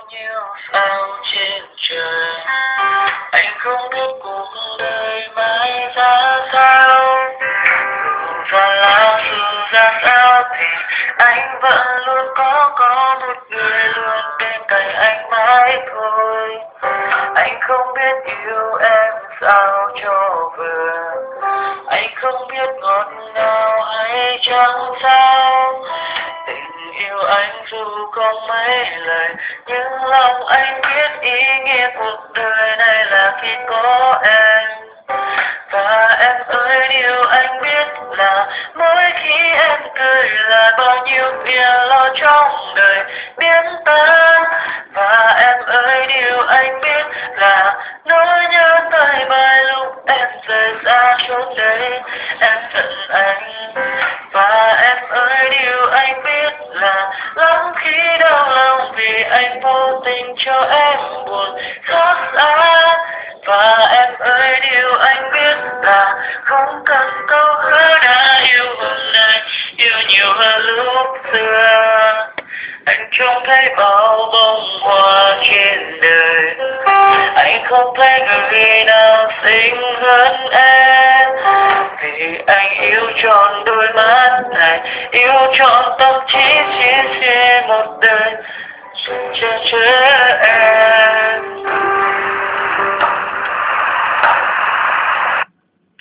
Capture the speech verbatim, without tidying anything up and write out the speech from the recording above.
nhiêu sao trên trời. Anh không biết cuộc đời mai ra sao, dù ra lao dù ra sao thì anh vẫn luôn có có một người luôn bên cạnh anh mãi thôi. Anh không biết yêu em sao cho vừa, anh không biết ngọt ngào hay chẳng sao. Tình yêu anh dù không mấy lời, nhưng lòng anh biết ý nghĩa cuộc đời này là khi có em. Và em ơi điều anh biết là mỗi khi em cười là bao nhiêu phiền lo trong đời biến tan. Và em ơi điều anh biết là nỗi nhớ tới bài lúc em rời xa chốn đây em giận anh. Và em ơi điều anh biết là lắm khi đau lòng vì anh vô tình cho em buồn xót xa. Và em ơi điều anh biết là không cần câu hứa đã yêu hôm nay yêu nhiều hơn lúc xưa. Anh trông thấy bao bông hoa trên đời, anh không thấy người nào xinh hơn em. Vì anh yêu trọn đôi mắt này, yêu trọn tâm trí chia sẻ một đời cho chờ em.